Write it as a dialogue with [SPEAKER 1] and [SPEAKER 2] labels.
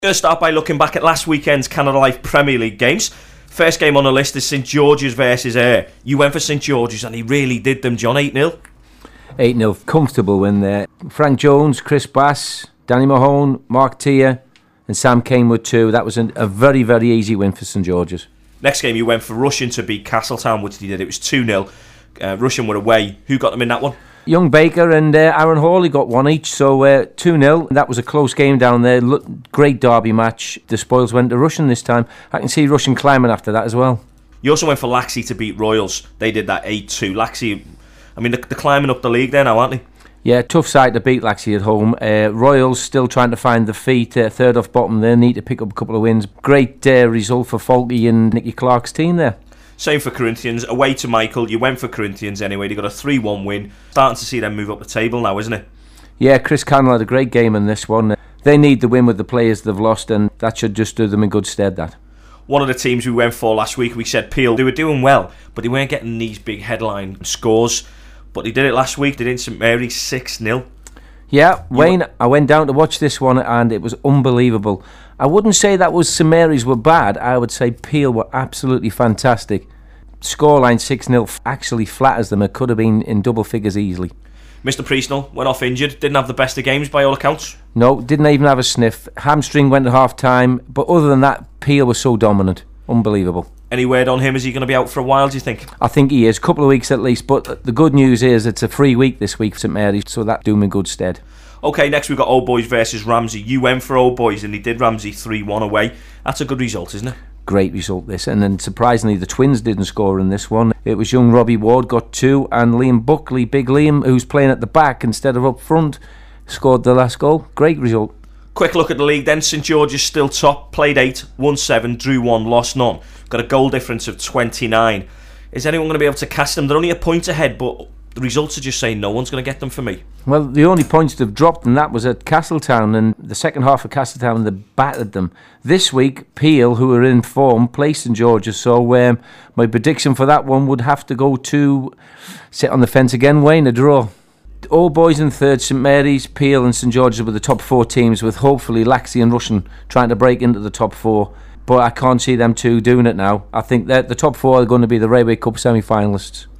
[SPEAKER 1] Going to start by looking back at last weekend's Canada Life Premier League games. First game on the list is St George's versus Ayr. You went for St George's and he really did them, John. 8-0.
[SPEAKER 2] 8-0, comfortable win there. Frank Jones, Chris Bass, Danny Mahone, Mark Tier and Sam Kane were two. That was a very, very easy win for St George's.
[SPEAKER 1] Next game you went for Russian to beat Castletown, which they did. It was 2-0. Russian were away. Who got them in that one?
[SPEAKER 2] Young Baker and Aaron Hawley got one each, so 2-0. That was a close game down there. Great derby match. The spoils went to Russian this time. I can see Russian climbing after that as well.
[SPEAKER 1] You also went for Laxey to beat Royals. They did that 8-2. Laxey, I mean, they're climbing up the league there now, aren't they?
[SPEAKER 2] Yeah, tough side to beat Laxey at home. Royals still trying to find the feet, third off bottom. They need to pick up a couple of wins. Great result for Falky and Nicky Clark's team there.
[SPEAKER 1] Same for Corinthians. Away to Michael. You went for Corinthians anyway. They got a 3-1 win. Starting to see them move up the table now, isn't it?
[SPEAKER 2] Yeah, Chris Cannell had a great game in this one. They need the win with the players they've lost, and that should just do them in good stead, that.
[SPEAKER 1] One of the teams we went for last week, we said Peel. They were doing well, but they weren't getting these big headline scores. But they did it last week. They did St Mary's 6-0.
[SPEAKER 2] Yeah, Wayne, I went down to watch this one and it was unbelievable. I wouldn't say that was St Mary's were bad. I would say Peel were absolutely fantastic. Scoreline 6-0 actually flatters them. It could have been in double figures easily.
[SPEAKER 1] Mr Priestnell went off injured. Didn't have the best of games by all accounts.
[SPEAKER 2] No, didn't even have a sniff. Hamstring went at half time. But other than that, Peel was so dominant. Unbelievable.
[SPEAKER 1] Any word on him? Is he going to be out for a while, do you think?
[SPEAKER 2] I think he is. A couple of weeks at least. But the good news is it's a free week this week for St Mary's, so that do him in good stead.
[SPEAKER 1] OK, next we've got Old Boys versus Ramsey. You went for Old Boys and he did Ramsey 3-1 away. That's a good result, isn't it?
[SPEAKER 2] Great result this, and then surprisingly the twins didn't score in this one. It was young Robbie Ward got 2 and Liam Buckley, Big Liam, who's playing at the back instead of up front, scored the last goal. Great result.
[SPEAKER 1] Quick look at the league then. St George's still top, played 8, won 7, drew 1, lost none. Got a goal difference of 29. Is anyone going to be able to catch them? They're only a point ahead, but the results are just saying no one's going to get them for me.
[SPEAKER 2] Well, the only points they've dropped and that was at Castletown, and the second half of Castletown they battered them. This week Peel, who are in form, play St George's, so my prediction for that one would have to go to sit on the fence again, Wayne, a draw. All Boys in third, St Mary's, Peel and St George's were the top 4 teams, with hopefully Laxey and Russian trying to break into the top 4, but I can't see them two doing it now. I think that the top 4 are going to be the Railway Cup semi-finalists.